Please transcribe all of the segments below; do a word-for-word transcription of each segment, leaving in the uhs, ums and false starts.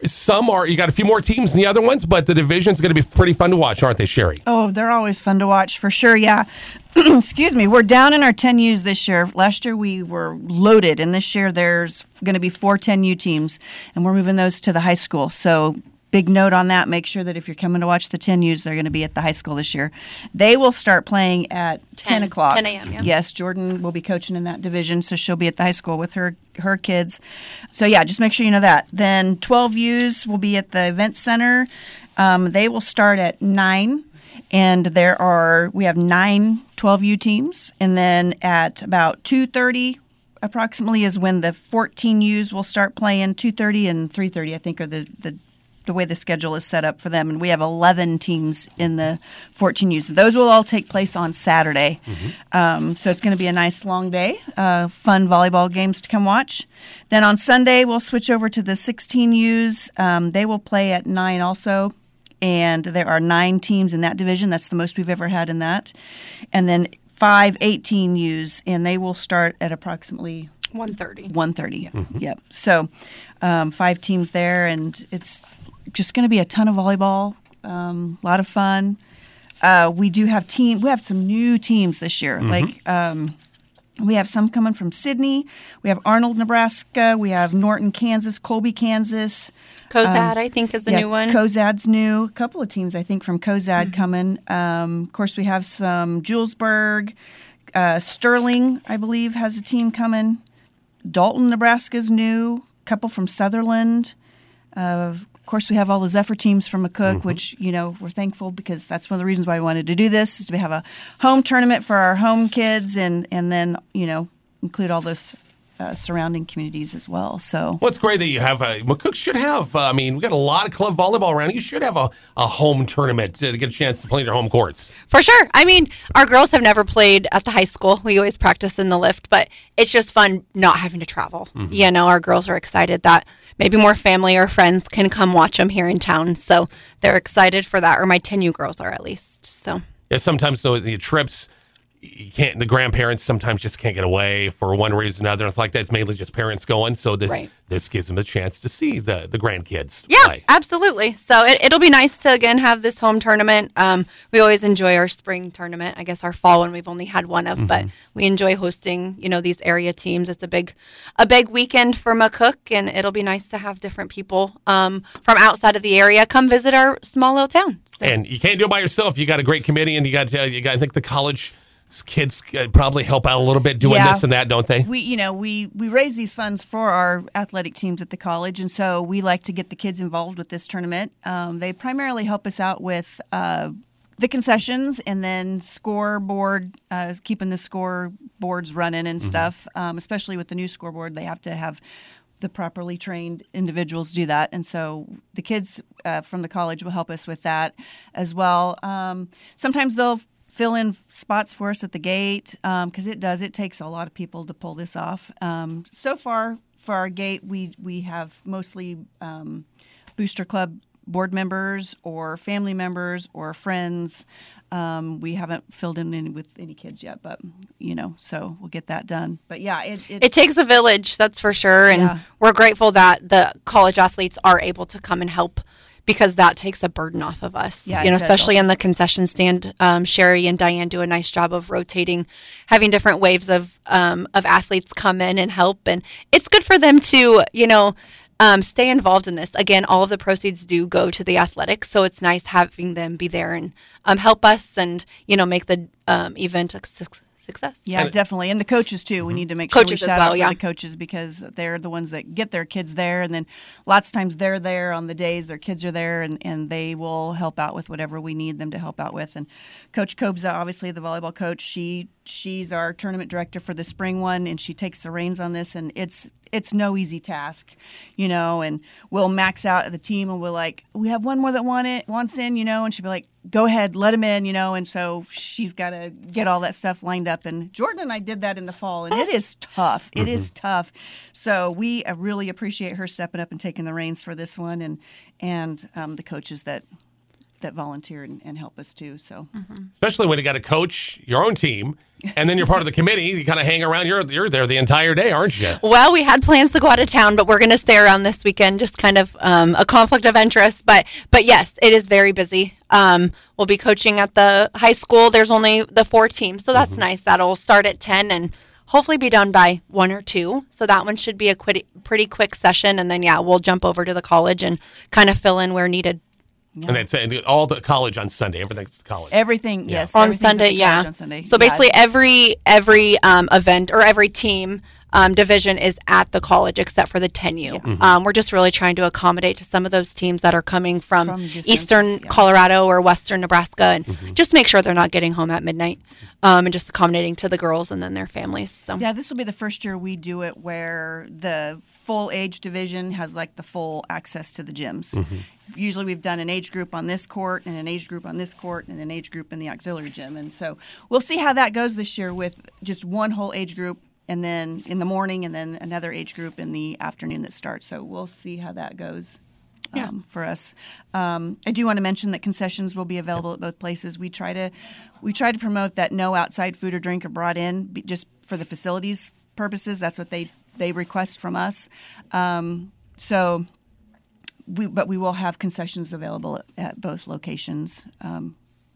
some are, you got a few more teams than the other ones, but the division's going to be pretty fun to watch, aren't they, Sherry? Oh, they're always fun to watch, for sure, yeah. Excuse me. We're down in our ten U's this year. Last year we were loaded, and this year there's going to be four ten U teams, and we're moving those to the high school. So big note on that. Make sure that if you're coming to watch the ten U's, they're going to be at the high school this year. They will start playing at ten, ten o'clock. ten a.m., yeah. Yes, Jordan will be coaching in that division, so she'll be at the high school with her, her kids. So, yeah, just make sure you know that. Then twelve U's will be at the event center. Um, they will start at nine. And there are, we have nine twelve U teams. And then at about two thirty approximately is when the fourteen U's will start playing. two thirty and three thirty, I think, are the, the, the way the schedule is set up for them. And we have eleven teams in the fourteen U's. Those will all take place on Saturday. Mm-hmm. Um, so it's going to be a nice long day, uh, fun volleyball games to come watch. Then on Sunday, we'll switch over to the sixteen U's. Um, they will play at nine also. And there are nine teams in that division. That's the most we've ever had in that. And then five eighteen U's, and they will start at approximately one thirty. one thirty, yeah. Mm-hmm. Yep. So um, five teams there, and it's just going to be a ton of volleyball, um, a lot of fun. Uh, we do have team. We have some new teams this year. Mm-hmm. Like um, we have some coming from Sydney. We have Arnold, Nebraska. We have Norton, Kansas. Colby, Kansas. Cozad, um, I think, is the yeah, new one. Cozad's new. A couple of teams, I think, from Cozad mm-hmm. coming. Um, of course, we have some Julesburg. Uh, Sterling, I believe, has a team coming. Dalton, Nebraska's new. A couple from Sutherland. Uh, of course, we have all the Zephyr teams from McCook, mm-hmm. which, you know, we're thankful because that's one of the reasons why we wanted to do this, is to have a home tournament for our home kids and, and then, you know, include all those Uh, surrounding communities as well. So, well, it's great that you have. Uh, McCook should have. Uh, I mean, we got a lot of club volleyball around. You should have a, a home tournament to, to get a chance to play in your home courts. For sure. I mean, our girls have never played at the high school. We always practice in the lift, but it's just fun not having to travel. Mm-hmm. You know, our girls are excited that maybe more family or friends can come watch them here in town. So they're excited for that, or my ten U girls are at least. So yeah, sometimes those the trips. You can't. The grandparents sometimes just can't get away for one reason or another. It's like that. It's mainly just parents going. So this right. this gives them a chance to see the the grandkids yeah, play. Absolutely. So it, it'll be nice to again have this home tournament. Um, we always enjoy our spring tournament. I guess our fall one we've only had one of, mm-hmm. but we enjoy hosting. You know, these area teams. It's a big a big weekend for McCook, and it'll be nice to have different people um, from outside of the area come visit our small little town. So. And you can't do it by yourself. You got a great committee, and you got to, you got. I think the college. Kids probably help out a little bit doing yeah. this and that, don't they? We, you know, we, we raise these funds for our athletic teams at the college, and so we like to get the kids involved with this tournament. Um, they primarily help us out with uh, the concessions and then scoreboard, uh, keeping the scoreboards running and mm-hmm. stuff. Um, especially with the new scoreboard, they have to have the properly trained individuals do that, and so the kids uh, from the college will help us with that as well. Um, sometimes they'll fill in spots for us at the gate because um, it does. It takes a lot of people to pull this off. Um, so far, for our gate, we we have mostly um, Booster Club board members or family members or friends. Um, we haven't filled in any with any kids yet, but you know, so we'll get that done. But yeah, it it, it takes a village, that's for sure, and yeah. we're grateful that the college athletes are able to come and help. Because that takes a burden off of us, yeah, you know, especially in the concession stand. Um, Sherry and Diane do a nice job of rotating, having different waves of um, of athletes come in and help, and it's good for them to, you know, um, stay involved in this. Again, all of the proceeds do go to the athletics, so it's nice having them be there and um, help us, and you know, make the um, event a success. Success. Yeah, and definitely. And the coaches, too. We need to make coaches sure we shout well, out for yeah. the coaches because they're the ones that get their kids there. And then lots of times they're there on the days their kids are there, and, and they will help out with whatever we need them to help out with. And Coach Kobza, obviously the volleyball coach, she she's our tournament director for the spring one, and she takes the reins on this. And it's it's no easy task, you know, and we'll max out at the team and we're like, we have one more that want it, wants in, you know, and she'll be like, go ahead, let him in, you know, and so she's got to get all that stuff lined up. And Jordan and I did that in the fall, and it is tough. It mm-hmm. is tough. So we really appreciate her stepping up and taking the reins for this one, and and um, the coaches that that volunteer and, and help us too. So Especially when you got to coach your own team, and then you're part of the committee. You kind of hang around. You're you're there the entire day, aren't you? Well, we had plans to go out of town, but we're going to stay around this weekend. Just kind of um, a conflict of interest, but but yes, it is very busy. Um, we'll be coaching at the high school. There's only the four teams, so that's mm-hmm. nice. That'll start at ten and hopefully be done by one or two. So that one should be a quit- pretty quick session, and then yeah, we'll jump over to the college and kind of fill in where needed. Yeah. And it's uh, all the college on Sunday. Everything's college. Everything, Yeah. yes. On everything's at Sunday, the yeah. college on Sunday. So Yeah. basically, every every um, event or every team um, division is at the college except for the ten U. Mm-hmm. Um, we're just really trying to accommodate to some of those teams that are coming from, From distances, eastern yeah. Colorado or western Nebraska, and Mm-hmm. just make sure they're not getting home at midnight, um, and just accommodating to the girls and then their families. So Yeah, this will be the first year we do it where the full age division has like the full access to the gyms. Mm-hmm. Usually we've done an age group on this court and an age group on this court and an age group in the auxiliary gym. And so we'll see how that goes this year with just one whole age group and then in the morning and then another age group in the afternoon that starts. So we'll see how that goes. Um, Yeah. for us, um, I do want to mention that concessions will be available at both places. We try to, we try to promote that no outside food or drink are brought in, be- just for the facilities purposes. That's what they they request from us. Um, so, we but we will have concessions available at, at both locations. Um,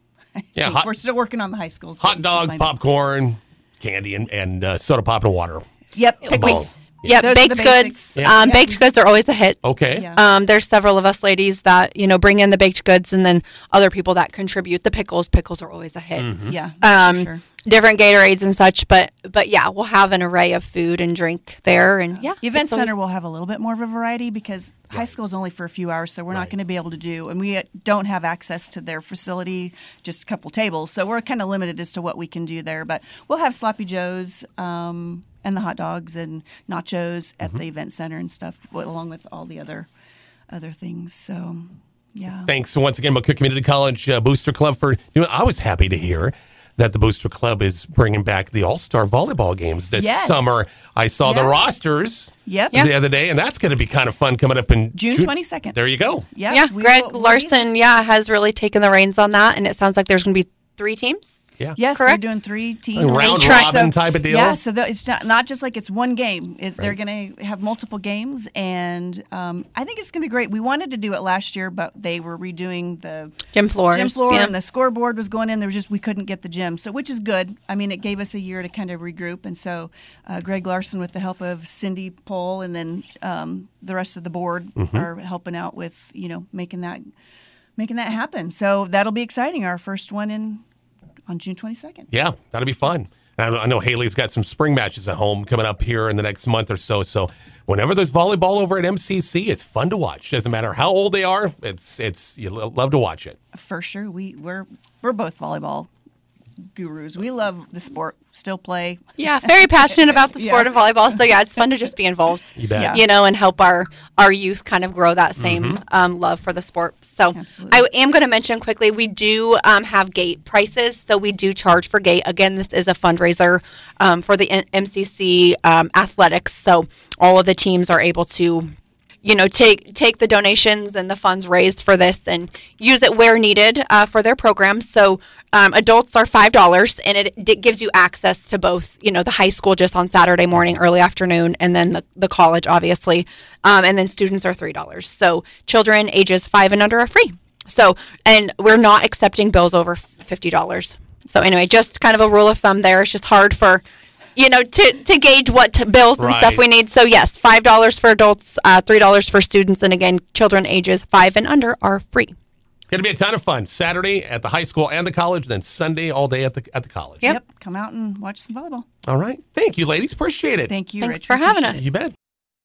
I Yeah, think hot- we're still working on the high schools. Hot dogs, popcorn, candy, and, and uh, soda pop and water. Yep, Oh. pickles. yeah, Those are baked the goods. basics. Yeah. Um, Yeah. Baked goods are always a hit. Okay. Yeah. Um, there's several of us ladies that you know bring in the baked goods, and then other people that contribute the pickles. Pickles are always a hit. Yeah, Um, for sure. Different Gatorades and such, but but yeah, we'll have an array of food and drink there, and yeah, The event it's always- center will have a little bit more of a variety because high school is only for a few hours, so we're Right. not going to be able to do, and we don't have access to their facility, just a couple tables, so we're kind of limited as to what we can do there. But we'll have Sloppy Joes um, and the hot dogs and nachos at the event center and stuff, wi- along with all the other other things. So, yeah. Thanks once again, McCook Community College uh, Booster Club for doing. I was happy to hear that the Booster Club is bringing back the All-Star volleyball games this Yes. summer. I saw the Yeah. rosters Yep. the other day, and that's going to be kind of fun coming up in June twenty-second. There you go. Yep, yeah, we Greg will- we'll be Larson, yeah, has really taken the reins on that, and it sounds like there's going to be three teams. Yeah. Yes, Correct? they're doing three teams. A round And robin type of deal? Yeah, so the, it's not, not just like it's one game. It, They're Right. going to have multiple games, and um, I think it's going to be great. We wanted to do it last year, but they were redoing the Gym floors, gym floor, yeah. and the scoreboard was going in. There was just we couldn't get the gym, so which is good. I mean, it gave us a year to kind of regroup, and so uh, Greg Larson, with the help of Cindy Pohl, and then um, the rest of the board, Mm-hmm. are helping out with you know making that making that happen. So that'll be exciting. Our first one in. On June twenty-second. Yeah, that'll be fun. And I I know Haley's got some spring matches at home coming up here in the next month or so. So whenever there's volleyball over at M C C, it's fun to watch. Doesn't matter how old they are. It's it's you lo- love to watch it. For sure. We, we're we're both volleyball gurus. We love the sport, still play. Yeah, very passionate about the sport Yeah. of volleyball. So yeah, it's fun to just be involved. You bet. Yeah. You know, and help our our youth kind of grow that same um, love for the sport. So Absolutely. I am going to mention quickly, we do um, have gate prices. So we do charge for gate. Again, this is a fundraiser um, for the N- M C C um, athletics. So all of the teams are able to you know, take take the donations and the funds raised for this and use it where needed uh, for their programs. So um, adults are five dollars, and it, it gives you access to both, you know, the high school just on Saturday morning, early afternoon, and then the, the college, obviously. Um, and then students are three dollars. So children ages five and under are free. So, and we're not accepting bills over fifty dollars. So anyway, just kind of a rule of thumb there. It's just hard for, you know, to, to gauge what t- bills and Right. stuff we need. So yes, five dollars for adults, uh, three dollars for students. And again, children ages five and under are free. Going to be a ton of fun. Saturday at the high school and the college, then Sunday all day at the at the college. Yep. Come out and watch some volleyball. All right. Thank you, ladies. Appreciate it. Thank you, Thanks Rich. for We having appreciate us. it. You bet.